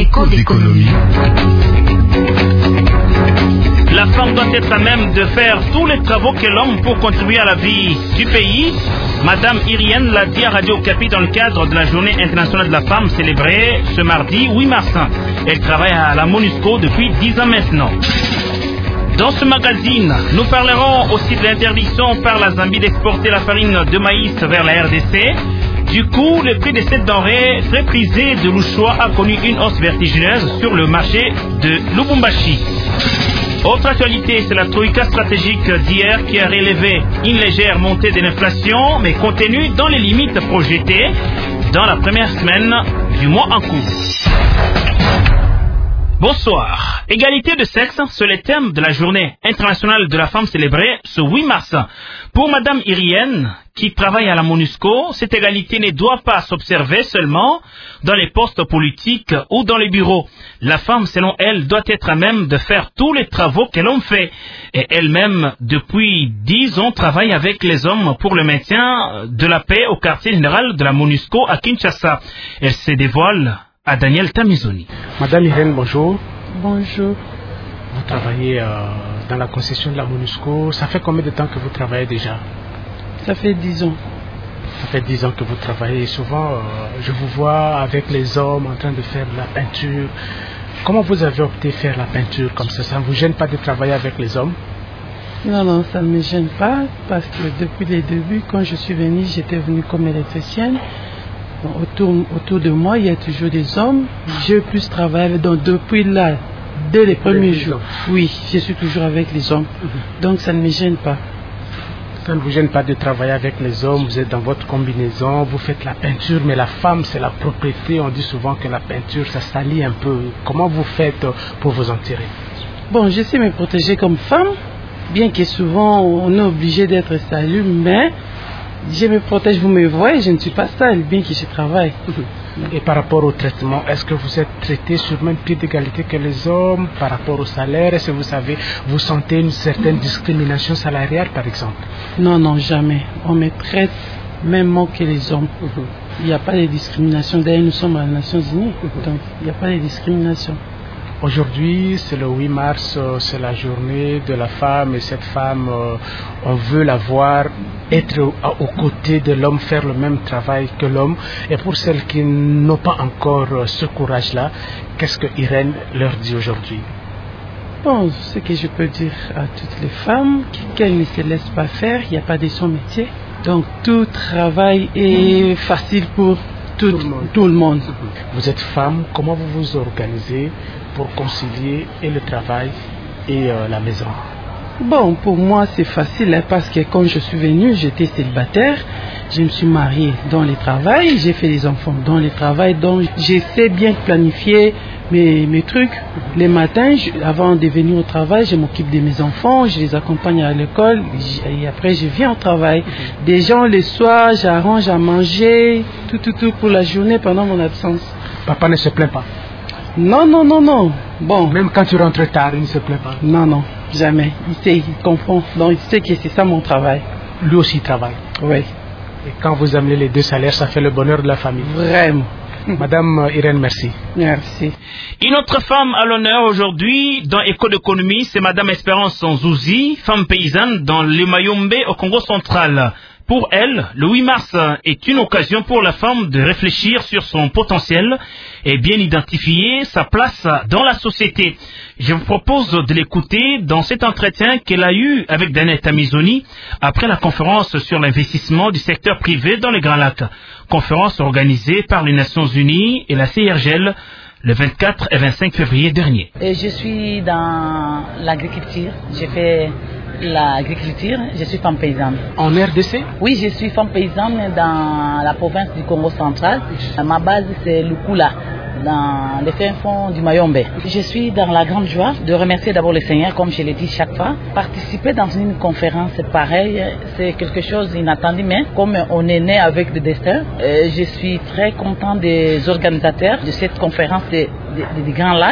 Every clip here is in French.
Écho d'économie. La femme doit être à même de faire tous les travaux que l'homme pour contribuer à la vie du pays. Madame Irienne l'a dit à Radio Okapi dans le cadre de la Journée internationale de la femme célébrée ce mardi 8 mars. Elle travaille à la MONUSCO depuis 10 ans maintenant. Dans ce magazine, nous parlerons aussi de l'interdiction par la Zambie d'exporter la farine de maïs vers la RDC. Du coup, le prix de cette denrée très prisée de l'Uchoa a connu une hausse vertigineuse sur le marché de Lubumbashi. Autre actualité, c'est la troïka stratégique d'hier qui a relevé une légère montée de l'inflation, mais contenue dans les limites projetées dans la première semaine du mois en cours. Bonsoir. Égalité de sexe, c'est le thème de la Journée internationale de la femme célébrée ce 8 mars. Pour Madame Irienne, qui travaille à la MONUSCO, cette égalité ne doit pas s'observer seulement dans les postes politiques ou dans les bureaux. La femme, selon elle, doit être à même de faire tous les travaux que l'homme fait. Et elle-même, depuis 10 ans, travaille avec les hommes pour le maintien de la paix au quartier général de la MONUSCO à Kinshasa. Elle se dévoile à Daniel Tamizoni. Madame Irène, bonjour. Bonjour. Vous travaillez dans la concession de la MONUSCO. Ça fait combien de temps que vous travaillez déjà? Ça fait 10 ans. Ça fait 10 ans que vous travaillez. Et souvent, je vous vois avec les hommes en train de faire de la peinture. Comment vous avez opté faire la peinture comme ça? Ça ne vous gêne pas de travailler avec les hommes? Non, ça ne me gêne pas parce que depuis les débuts, quand je suis venue, j'étais venue comme électricienne. Autour de moi, il y a toujours des hommes. J'ai plus travaillé depuis là, dès les premiers jours. Oui, je suis toujours avec les hommes. Donc ça ne me gêne pas. Ça ne vous gêne pas de travailler avec les hommes, vous êtes dans votre combinaison, vous faites la peinture, mais la femme, c'est la propriété. On dit souvent que la peinture, ça salit un peu. Comment vous faites pour vous en tirer? Bon, je sais me protéger comme femme, bien que souvent on est obligé d'être salu, mais je me protège, vous me voyez, je ne suis pas sale, bien que je travaille. Et par rapport au traitement, est-ce que vous êtes traité sur le même pied d'égalité que les hommes par rapport au salaire? Est-ce que vous sentez une certaine discrimination salariale, par exemple? Non, jamais. On me traite même que les hommes. Il n'y a pas de discrimination. D'ailleurs, nous sommes à les Nations Unies, donc il n'y a pas de discrimination. Aujourd'hui, c'est le 8 mars, c'est la journée de la femme, et cette femme, on veut la voir être aux côtés de l'homme, faire le même travail que l'homme. Et pour celles qui n'ont pas encore ce courage-là, qu'est-ce que Irène leur dit aujourd'hui? Bon, ce que je peux dire à toutes les femmes, qu'elles ne se laissent pas faire, il n'y a pas de son métier. Donc tout travail est facile pour tout le monde. Vous êtes femme, comment vous vous organisez pour concilier et le travail et la maison? Bon, pour moi c'est facile parce que quand je suis venue, j'étais célibataire, je me suis mariée dans le travail, j'ai fait des enfants dans le travail, donc j'essaie bien de planifier mes trucs. Les matins, avant de venir au travail, je m'occupe de mes enfants, je les accompagne à l'école et après je viens au travail. Des gens le soir, j'arrange à manger, tout pour la journée pendant mon absence. Papa ne se plaint pas? Non. Bon. Même quand tu rentres tard, il ne se plaint pas? Non, jamais. Il sait, il comprend. Donc il sait que c'est ça mon travail. Lui aussi travaille? Oui. Et quand vous amenez les deux salaires, ça fait le bonheur de la famille? Vraiment. Madame Irène, merci. Merci. Une autre femme à l'honneur aujourd'hui dans Écho d'économie, c'est Madame Espérance Nzouzi, femme paysanne dans le Mayombe au Congo central. Pour elle, le 8 mars est une occasion pour la femme de réfléchir sur son potentiel et bien identifier sa place dans la société. Je vous propose de l'écouter dans cet entretien qu'elle a eu avec Daniel Tamizoni après la conférence sur l'investissement du secteur privé dans les Grands Lacs. Conférence organisée par les Nations Unies et la CIRGL le 24 et 25 février dernier. Je suis dans l'agriculture. J'ai fait l'agriculture, je suis femme paysanne. En RDC? Oui, je suis femme paysanne dans la province du Congo central. Ma base, c'est Lukula, dans les fins fonds du Mayombe. Je suis dans la grande joie de remercier d'abord le Seigneur, comme je l'ai dit chaque fois. Participer dans une conférence pareille, c'est quelque chose d'inattendu, mais comme on est né avec le destin, je suis très content des organisateurs de cette conférence des Grands Lacs,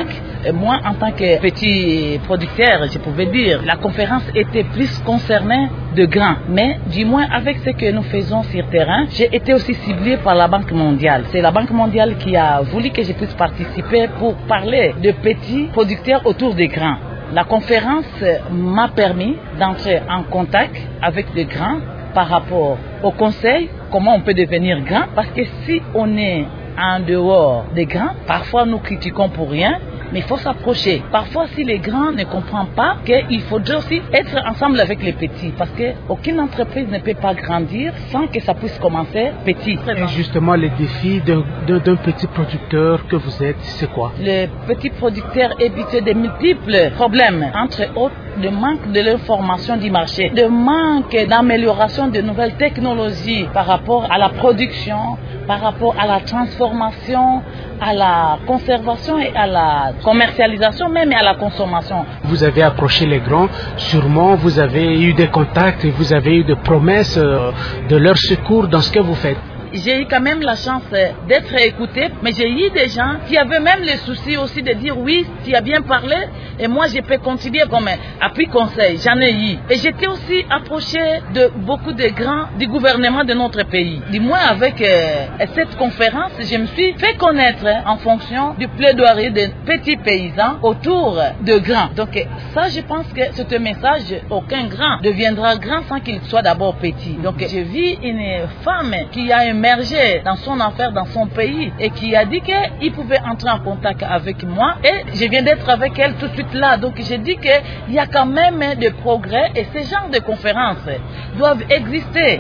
moi, en tant que petit producteur, je pouvais dire, la conférence était plus concernée de grains. Mais du moins, avec ce que nous faisons sur terrain, j'ai été aussi ciblé par la Banque mondiale. C'est la Banque mondiale qui a voulu que je puisse participer pour parler de petits producteurs autour des grains. La conférence m'a permis d'entrer en contact avec des grains par rapport au conseil, comment on peut devenir grand, parce que si on est en dehors des grands, parfois nous critiquons pour rien, mais il faut s'approcher. Parfois, si les grands ne comprennent pas qu'il faudrait aussi être ensemble avec les petits, parce qu'aucune entreprise ne peut pas grandir sans que ça puisse commencer petit. Et justement, les défis d'un petit producteur que vous êtes, c'est quoi? Le petit producteur est habitué de multiples problèmes, entre autres le manque de l'information du marché, le manque d'amélioration de nouvelles technologies par rapport à la production, par rapport à la transformation, à la conservation et à la commercialisation, même et à la consommation. Vous avez approché les grands, sûrement vous avez eu des contacts et vous avez eu des promesses de leur secours dans ce que vous faites. J'ai eu quand même la chance d'être écouté, mais j'ai eu des gens qui avaient même le souci aussi de dire oui, tu as bien parlé, et moi je peux continuer comme appui conseil, j'en ai eu. Et j'étais aussi approché de beaucoup de grands du gouvernement de notre pays. Du moins avec cette conférence, je me suis fait connaître en fonction du plaidoyer des petits paysans autour de grands. Donc ça, je pense que c'est un message, aucun grand deviendra grand sans qu'il soit d'abord petit. Donc je vis une femme qui a émergé dans son affaire, dans son pays, et qui a dit qu'il pouvait entrer en contact avec moi, et je viens d'être avec elle tout de suite là. Donc j'ai dit qu'il y a quand même des progrès, et ce genre de conférences doivent exister.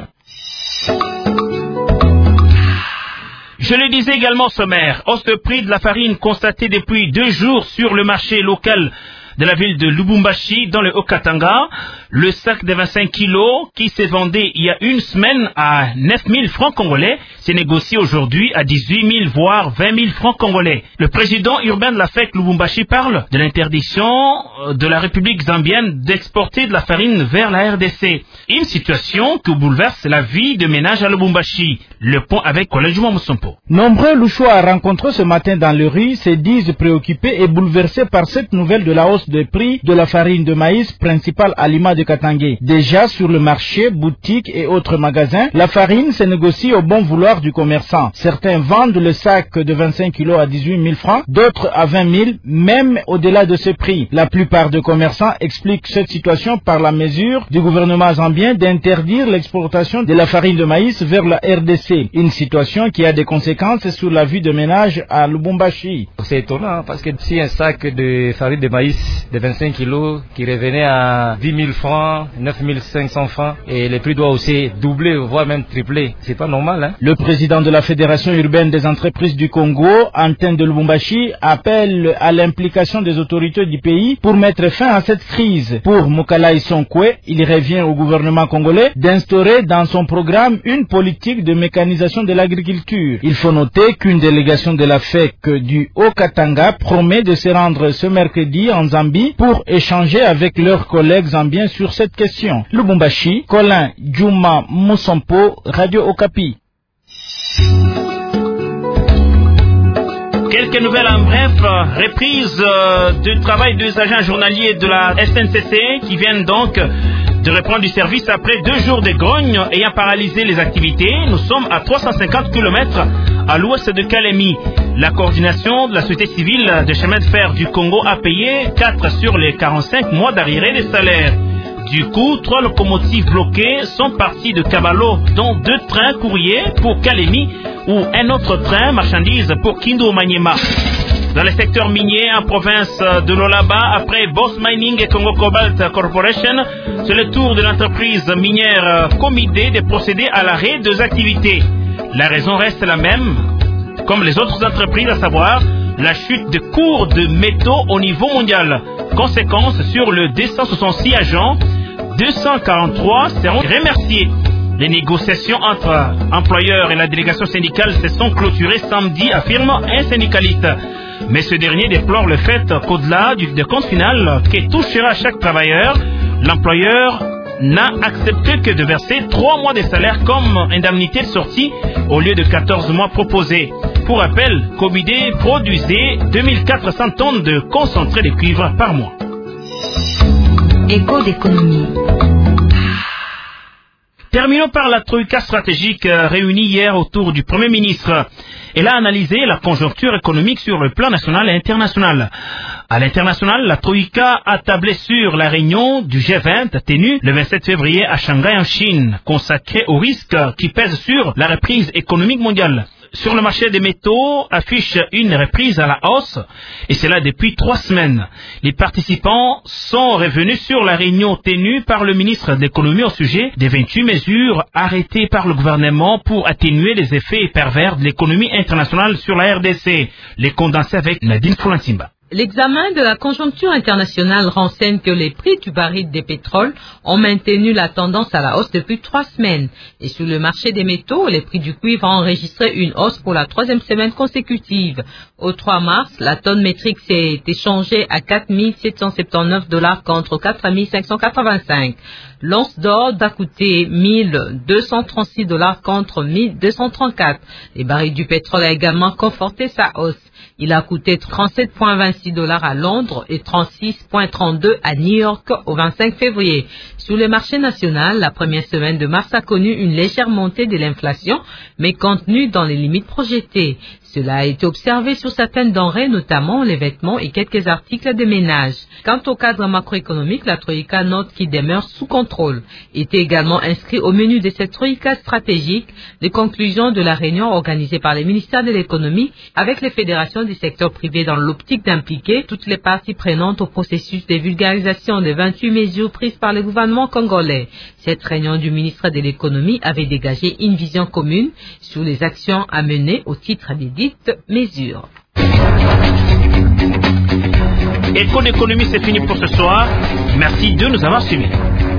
Je le disais également sommaire, hausse de prix de la farine constatée depuis 2 jours sur le marché local de la ville de Lubumbashi dans le Haut-Katanga. Le sac de 25 kilos qui s'est vendu il y a une semaine à 9 000 francs congolais s'est négocié aujourd'hui à 18 000 voire 20 000 francs congolais. Le président urbain de la FEC Lubumbashi parle de l'interdiction de la République zambienne d'exporter de la farine vers la RDC. Une situation qui bouleverse la vie de ménage à Lubumbashi. Le point avec Collège Musompo. Nombreux Louchois rencontrés ce matin dans le rue se disent préoccupés et bouleversés par cette nouvelle de la hausse des prix de la farine de maïs, principal aliment de Katangé. Déjà sur le marché, boutiques et autres magasins, la farine se négocie au bon vouloir du commerçant. Certains vendent le sac de 25 kilos à 18 000 francs, d'autres à 20 000, même au-delà de ce prix. La plupart des commerçants expliquent cette situation par la mesure du gouvernement zambien d'interdire l'exportation de la farine de maïs vers la RDC. Une situation qui a des conséquences sur la vie de ménage à Lubumbashi. C'est étonnant parce que si un sac de farine de maïs de 25 kilos qui revenait à 10 000 francs, 9 500 francs, et le prix doit aussi doubler, voire même tripler. C'est pas normal, hein? Le président de la Fédération urbaine des entreprises du Congo, Antin de Lubumbashi, appelle à l'implication des autorités du pays pour mettre fin à cette crise. Pour Mukala Isonkwe, il revient au gouvernement congolais d'instaurer dans son programme une politique de mécanisation de l'agriculture. Il faut noter qu'une délégation de la FEC du Haut-Katanga promet de se rendre ce mercredi en Zambie pour échanger avec leurs collègues zambiens sur cette question. Lubumbashi, Colin Djouma Musompo, Radio Okapi. Quelques nouvelles en bref, reprise du travail des agents journaliers de la SNCC qui viennent donc de reprendre du service après 2 jours de grogne ayant paralysé les activités. Nous sommes à 350 km à l'ouest de Kalemi. La coordination de la société civile de chemin de fer du Congo a payé 4 sur les 45 mois d'arriérés des salaires. Du coup, 3 locomotives bloquées sont parties de Kabalo, dont 2 trains courriers pour Kalemi ou un autre train marchandise pour Kindu Maniema. Dans le secteur minier en province de Lolaba, après Boss Mining et Congo Cobalt Corporation, c'est le tour de l'entreprise minière Comité de procéder à l'arrêt des activités. La raison reste la même, comme les autres entreprises, à savoir la chute de cours de métaux au niveau mondial. Conséquence sur le 266 agents, 243 seront remerciés. Les négociations entre employeurs et la délégation syndicale se sont clôturées samedi, affirme un syndicaliste. Mais ce dernier déplore le fait qu'au-delà du compte final qui touchera chaque travailleur, l'employeur n'a accepté que de verser 3 mois de salaire comme indemnité de sortie au lieu de 14 mois proposés. Pour rappel, Cobidé produisait 2400 tonnes de concentré de cuivre par mois. Écho d'économie. Terminons par la troïka stratégique réunie hier autour du Premier ministre. Elle a analysé la conjoncture économique sur le plan national et international. À l'international, la troïka a tablé sur la réunion du G20 tenue le 27 février à Shanghai en Chine, consacrée aux risques qui pèsent sur la reprise économique mondiale. Sur le marché des métaux, affiche une reprise à la hausse, et cela depuis 3 semaines. Les participants sont revenus sur la réunion tenue par le ministre de l'économie au sujet des 28 mesures arrêtées par le gouvernement pour atténuer les effets pervers de l'économie internationale sur la RDC. Les condensés avec Nadine Fulansimba. L'examen de la conjoncture internationale renseigne que les prix du baril de pétrole ont maintenu la tendance à la hausse depuis 3 semaines. Et sur le marché des métaux, les prix du cuivre ont enregistré une hausse pour la 3e semaine consécutive. Au 3 mars, la tonne métrique s'est échangée à 4 779 $ contre 4 585. L'once d'or a coûté 1 236 $ contre 1 234. Les barils du pétrole a également conforté sa hausse. Il a coûté 37,26 $ à Londres et 36,32 à New York au 25 février. Sur le marché national, la première semaine de mars a connu une légère montée de l'inflation, mais contenue dans les limites projetées. Cela a été observé sur certaines denrées, notamment les vêtements et quelques articles de ménage. Quant au cadre macroéconomique, la troïka note qui demeure sous contrôle. Était également inscrit au menu de cette troïka stratégique les conclusions de la réunion organisée par les ministères de l'économie avec les fédérations du secteur privé dans l'optique d'impliquer toutes les parties prenantes au processus de vulgarisation des 28 mesures prises par le gouvernement congolais. Cette réunion du ministre de l'économie avait dégagé une vision commune sur les actions à mener au titre des dites mesures. Écho d'économie, c'est fini pour ce soir. Merci de nous avoir suivis.